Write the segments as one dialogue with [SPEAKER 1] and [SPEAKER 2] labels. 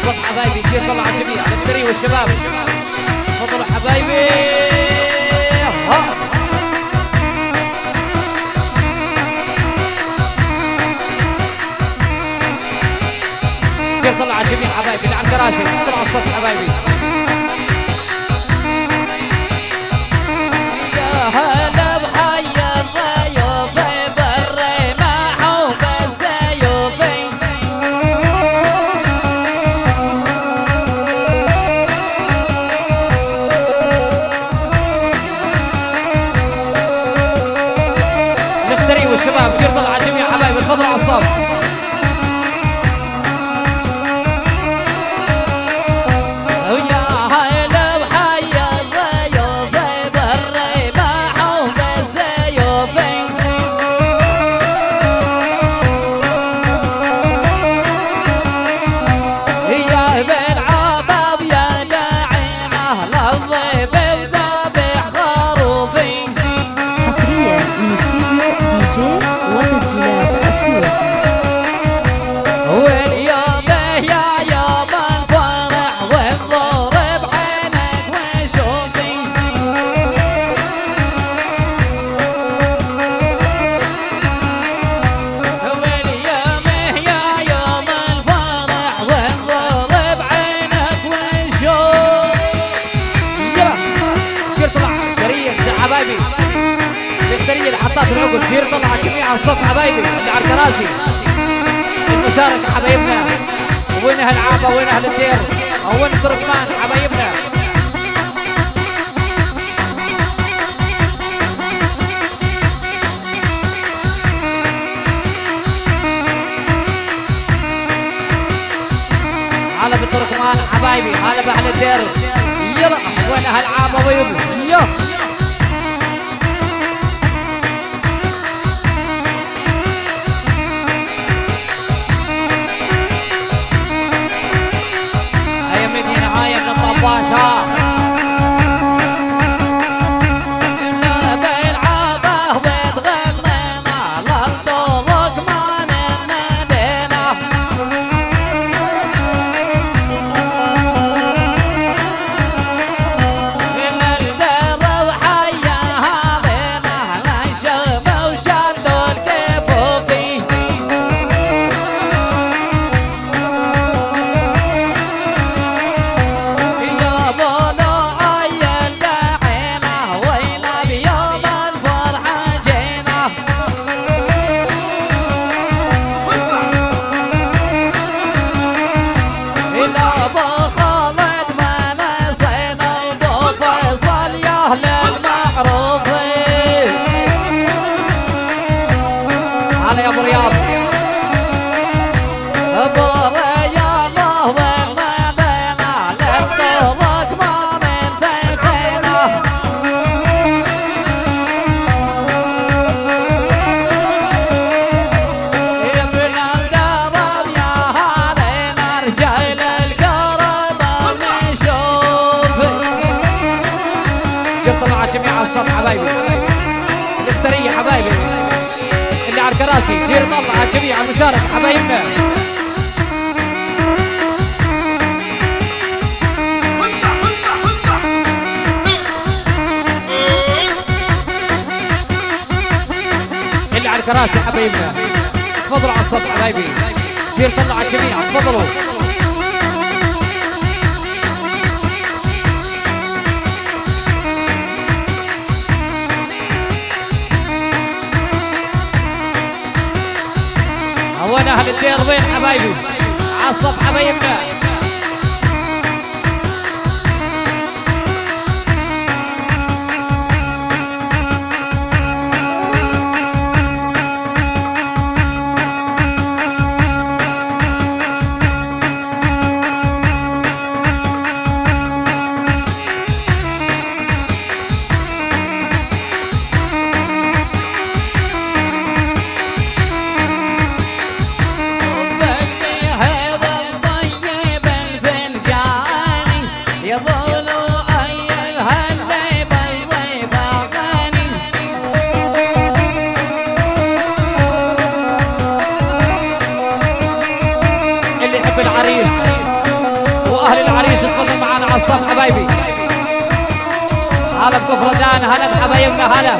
[SPEAKER 1] الصف حبايبي، كيف طلع الجميع الاشتري والشباب، تفضلوا حبايبي. كيف طلع الجميع حبايبي اللي على الكراسي، طلع الصف حبايبي. يا هلا بحي الضيوف بالرماح وبالسيوف، نختري والشباب كيف طلع الجميع حبايبي، تفضلوا على الصف. كثير طلع الجميع على الصف حبايبي اللي على الكراسي، المشاركة حبايبنا. وين اهل عابة، وين اهل الدير، او وين تركمان حبايبنا. هلا بالتركمان حبايبي، هلا باهل الدير. يلا وين اهل عابة ويبو، يلا باشا. لا بالعابه وتغنينا للطوق ما ننادينا، إلا الدار وحياها بينا نشم وشدوا الكفوفي. هلا يا ابو رياض، ابو رياض وغنينا للطوق ما منتهينا. ابن الدرب يا هالينا رجال القرب نشوف. شوف طلع الجميع على الصف حبايبي، الدفترية حبايبي اللي على الكراسي، جير طلع الجميع على المشاركة حبايبنا. اللي على الكراسي حبايبنا تفضلوا على الصف حبايبي، جير طلع الجميع تفضلوا. وين اهل الدير، وين حبايبي على الصف حبايبنا. العريس على الصف حبايبي. هلا بكفردان، هلا بحبايبنا، هلا.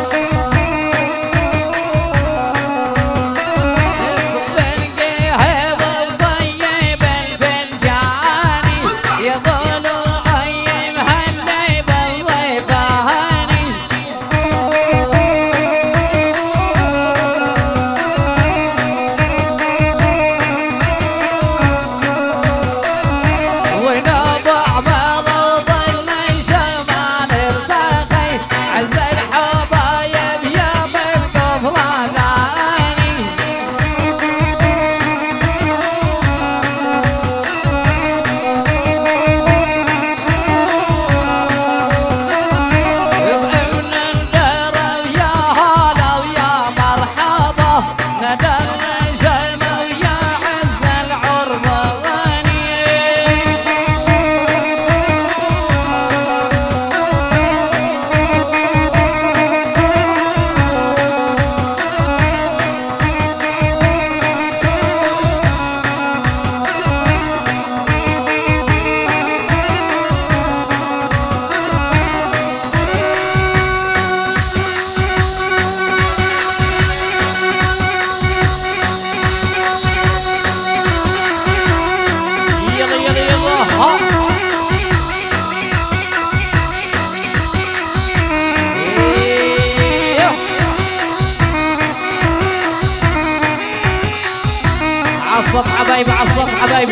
[SPEAKER 1] عالصف حبايبي، عالصف حبايبي.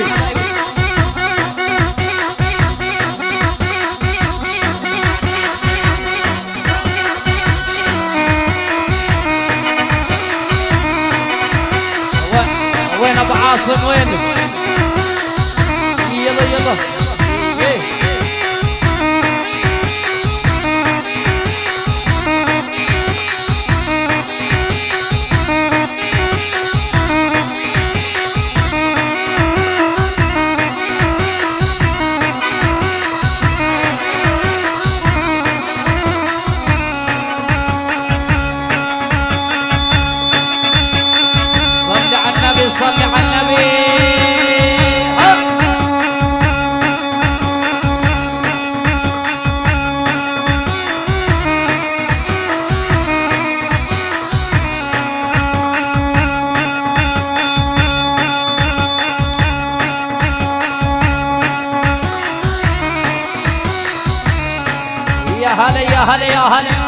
[SPEAKER 1] وين ابو عاصم وين؟ يلا يلا. صلي على النبي. يا هلا يا هلا يا هلا.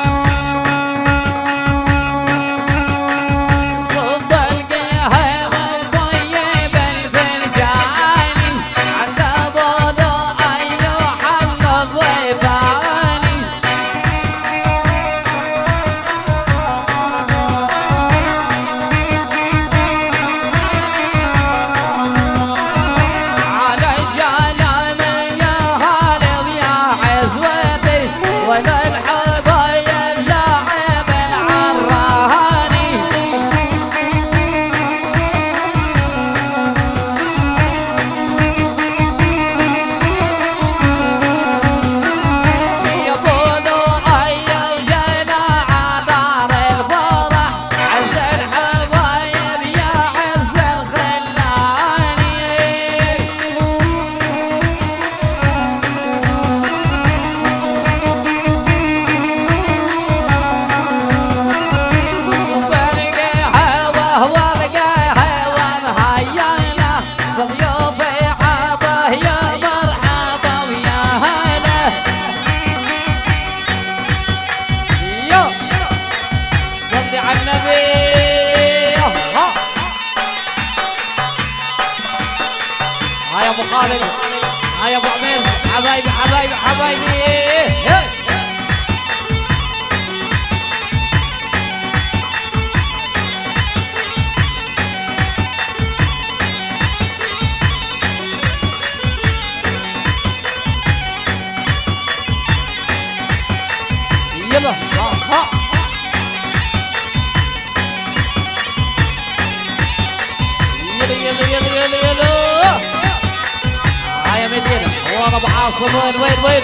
[SPEAKER 1] هاي ابو خالد، هاي ابو عمير، حبايبي حبايبي حبايبي. يلا ها يلا يلا يلا يلا يلا. هاي مدينة ورا ابو عاصم. وين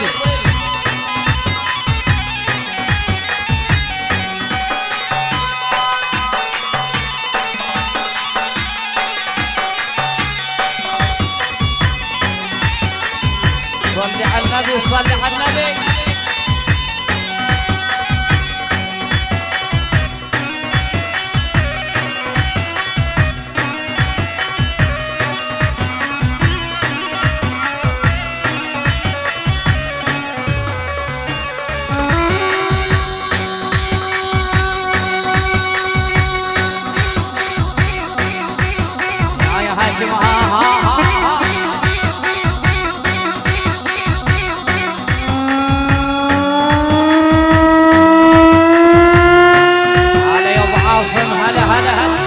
[SPEAKER 1] صلي على النبي صلي على النبي. يا هاشم هلا يا ابو عاصم هلا هلا هلا.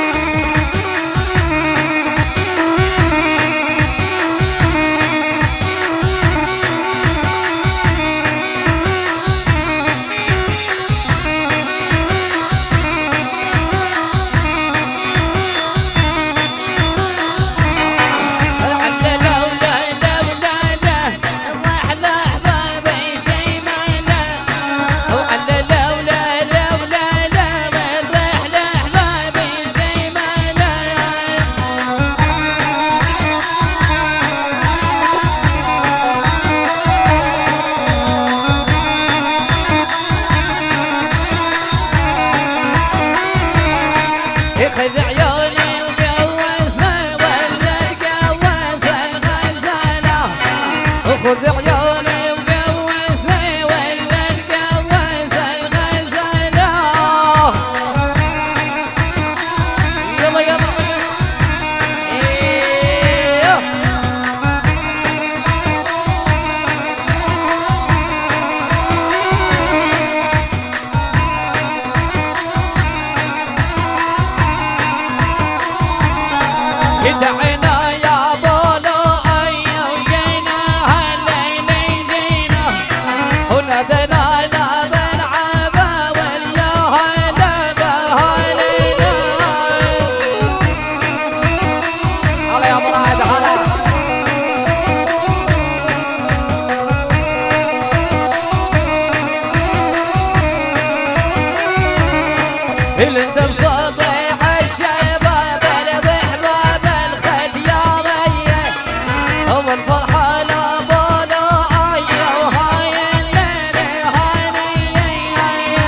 [SPEAKER 1] خذ عيوني وجوزنا ولا تجوزنا غزالة. خذ عيوني وجوزنا ولا تجوزنا غزالة. يلا يلا ايوه ادعينا يا بولو ايو جينا هالليل جينا ونادينا نلعب ولا هلبة هلينا. هلا يا مراد هلا. الندم صديح الشباب البحباب الخديارية والفرحة لابولو ايو هاي الليل هانية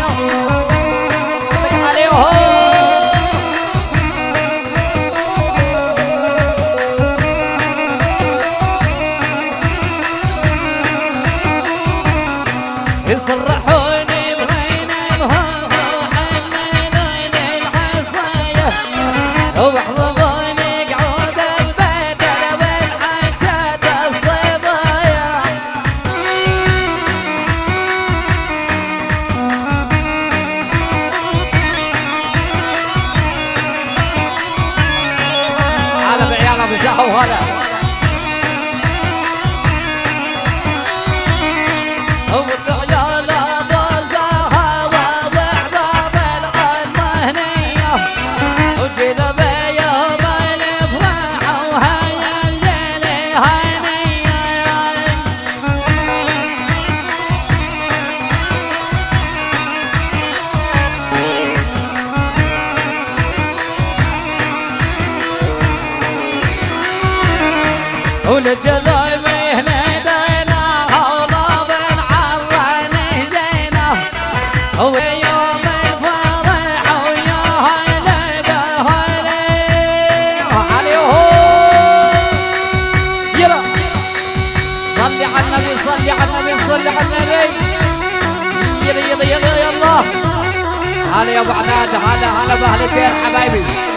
[SPEAKER 1] عليهم. يصرحوني بغينهم واحضروني قعود البيت والحجاج الصبايا. هلا بعيال ابو زهو هلا. والرجال ابو زهو وبحباب العلمانية وجينا بيوم الافراح وهيا الليل هنية. وللجلال مهندينا وضاب عران جينا ويوم الفرح ويا هلبة هلينا عليهم. يلا صلي على النبي صلي على النبي صلي على النبي. يلا يلا يلا يلا. هلا يا ابو عناد هلا هلا باهل الدير حبايبي.